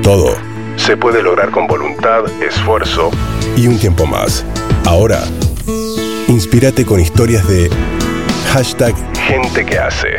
Todo se puede lograr con voluntad, esfuerzo y un tiempo más. Ahora, inspírate con historias de #Gente que hace.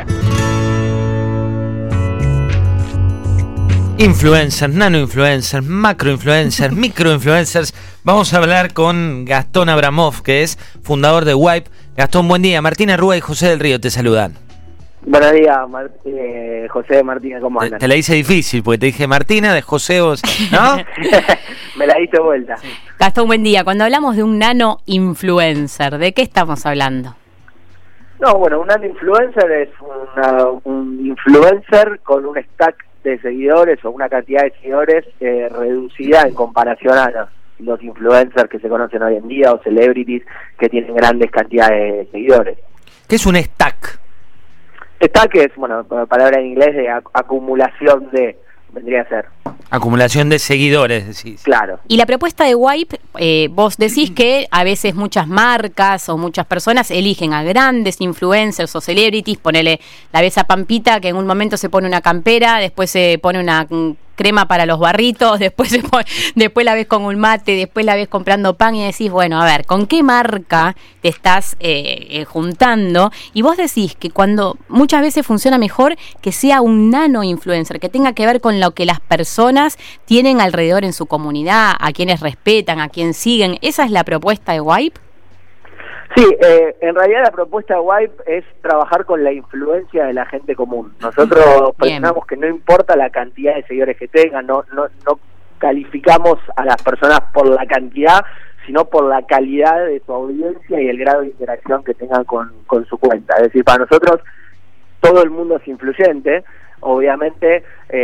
Influencers, nanoinfluencers, macroinfluencers, microinfluencers. Vamos a hablar con Gastón Abramov, que es fundador de Wipe. Gastón, buen día. Martina Rúa y José del Río te saludan. Buenos días, José, Martina, ¿cómo andas? Te la hice difícil, porque te dije Martina, de José vos, ¿no? Me la hice vuelta. Sí. Gastón, buen día. Cuando hablamos de un nano-influencer, ¿de qué estamos hablando? No, bueno, un nano-influencer es un influencer con un stack de seguidores o una cantidad de seguidores reducida en comparación a los influencers que se conocen hoy en día o celebrities que tienen grandes cantidades de seguidores. ¿Qué es un stack? Stack es, bueno, palabra en inglés de acumulación de, vendría a ser. Acumulación de seguidores, decís. Claro. Y la propuesta de Wipe, vos decís que a veces muchas marcas o muchas personas eligen a grandes influencers o celebrities, ponele la ves a Pampita que en un momento se pone una campera, después se pone una crema para los barritos, después la ves con un mate, después la ves comprando pan y decís, bueno, a ver, ¿con qué marca te estás juntando? Y vos decís que cuando muchas veces funciona mejor que sea un nano influencer, que tenga que ver con lo que las personas tienen alrededor en su comunidad, a quienes respetan, a quien siguen. ¿Esa es la propuesta de Wipe? Sí, en realidad la propuesta de Wipe es trabajar con la influencia de la gente común. Nosotros pensamos que no importa la cantidad de seguidores que tengan, no calificamos a las personas por la cantidad, sino por la calidad de tu audiencia y el grado de interacción que tengan con su cuenta. Es decir, para nosotros todo el mundo es influyente, obviamente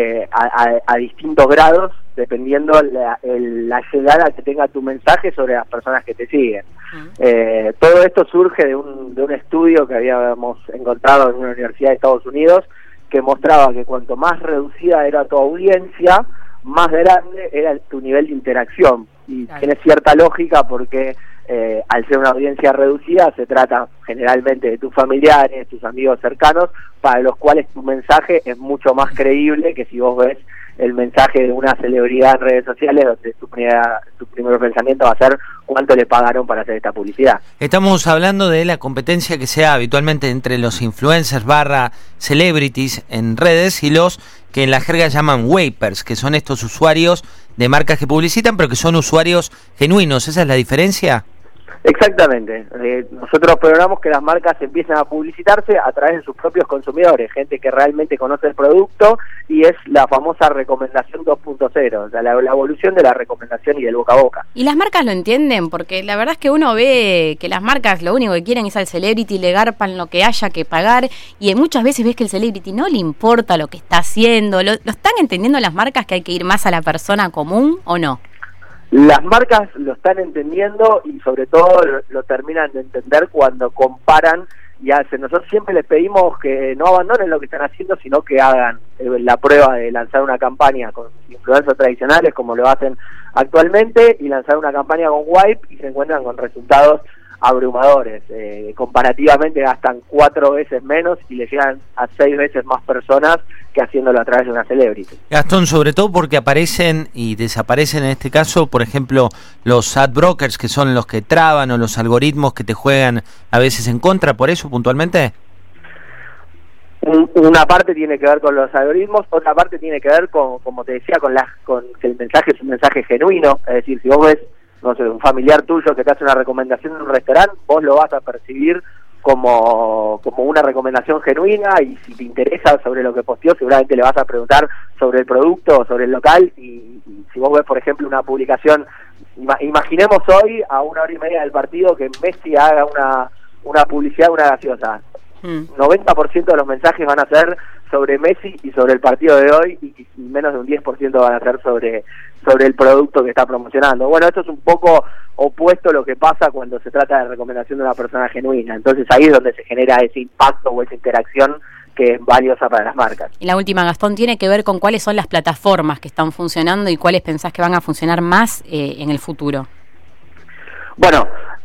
a distintos grados, dependiendo la llegada que tenga tu mensaje sobre las personas que te siguen. Todo esto surge de un estudio que habíamos encontrado en una universidad de Estados Unidos que mostraba que cuanto más reducida era tu audiencia, más grande era tu nivel de interacción. Y claro, tiene cierta lógica porque al ser una audiencia reducida se trata generalmente de tus familiares, tus amigos cercanos, para los cuales tu mensaje es mucho más creíble que si vos ves el mensaje de una celebridad en redes sociales, donde tu primer pensamiento va a ser cuánto le pagaron para hacer esta publicidad. Estamos hablando de la competencia que se da habitualmente entre los influencers / celebrities en redes y los que en la jerga llaman wipers, que son estos usuarios de marcas que publicitan, pero que son usuarios genuinos. ¿Esa es la diferencia? Exactamente. Nosotros programamos que las marcas empiecen a publicitarse a través de sus propios consumidores, gente que realmente conoce el producto, y es la famosa recomendación 2.0, o sea, la evolución de la recomendación y del boca a boca. ¿Y las marcas lo entienden? Porque la verdad es que uno ve que las marcas lo único que quieren es al celebrity, le garpan lo que haya que pagar, y muchas veces ves que el celebrity no le importa lo que está haciendo. ¿Lo están entendiendo las marcas que hay que ir más a la persona común o no? Las marcas lo están entendiendo y sobre todo lo terminan de entender cuando comparan y hacen. Nosotros siempre les pedimos que no abandonen lo que están haciendo, sino que hagan la prueba de lanzar una campaña con influencers tradicionales como lo hacen actualmente y lanzar una campaña con Wipe y se encuentran con resultados abrumadores. Comparativamente gastan 4 veces menos y le llegan a 6 veces más personas que haciéndolo a través de una celebrity. Gastón, sobre todo porque aparecen y desaparecen en este caso, por ejemplo, los ad brokers, que son los que traban, o los algoritmos que te juegan a veces en contra, ¿por eso puntualmente? Una parte tiene que ver con los algoritmos, otra parte tiene que ver con, como te decía, con que el mensaje es un mensaje genuino. Es decir, si vos ves, no sé, un familiar tuyo que te hace una recomendación en un restaurante, vos lo vas a percibir como una recomendación genuina, y si te interesa sobre lo que posteó, seguramente le vas a preguntar sobre el producto o sobre el local. Y si vos ves, por ejemplo, una publicación, imaginemos hoy a 1 hora y media del partido que Messi haga una publicidad de una gaseosa. 90% de los mensajes van a ser sobre Messi y sobre el partido de hoy, y menos de un 10% van a ser sobre el producto que está promocionando. Bueno, esto es un poco opuesto a lo que pasa cuando se trata de recomendación de una persona genuina. Entonces ahí es donde se genera ese impacto o esa interacción que es valiosa para las marcas. Y la última, Gastón, tiene que ver con cuáles son las plataformas que están funcionando y cuáles pensás que van a funcionar más en el futuro. Bueno,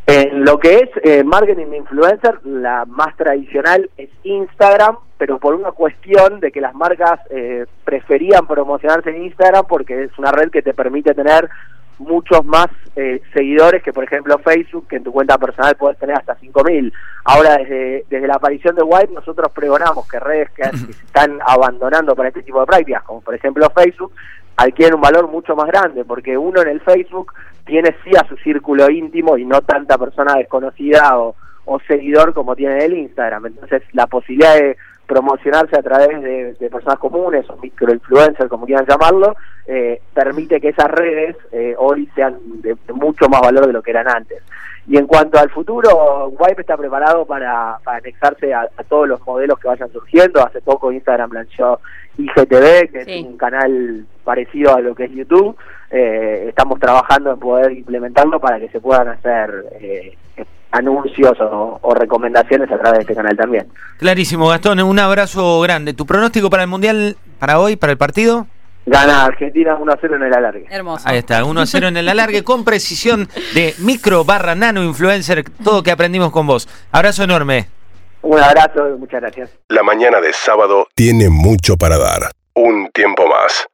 En lo que es marketing de influencer, la más tradicional es Instagram, pero por una cuestión de que las marcas preferían promocionarse en Instagram porque es una red que te permite tener muchos más seguidores que, por ejemplo, Facebook, que en tu cuenta personal puedes tener hasta 5.000. Ahora, desde la aparición de Wipe, nosotros pregonamos que redes que se están abandonando para este tipo de prácticas, como por ejemplo Facebook, adquieren un valor mucho más grande, porque uno en el Facebook tiene sí a su círculo íntimo y no tanta persona desconocida o seguidor como tiene el Instagram. Entonces, la posibilidad de promocionarse a través de personas comunes o microinfluencers, como quieran llamarlo, permite que esas redes hoy sean de mucho más valor de lo que eran antes. Y en cuanto al futuro, Wipe está preparado para anexarse a todos los modelos que vayan surgiendo. Hace poco Instagram lanzó IGTV, que es un canal parecido a lo que es YouTube. Estamos trabajando en poder implementarlo para que se puedan hacer anuncios o recomendaciones a través de este canal también. Clarísimo, Gastón, un abrazo grande. ¿Tu pronóstico para el Mundial, para hoy, para el partido? Gana Argentina 1-0 en el alargue. Hermoso. Ahí está, 1-0 en el alargue con precisión de micro/nano influencer, todo que aprendimos con vos. Abrazo enorme. Un abrazo y muchas gracias. La mañana de sábado tiene mucho para dar. Un tiempo más.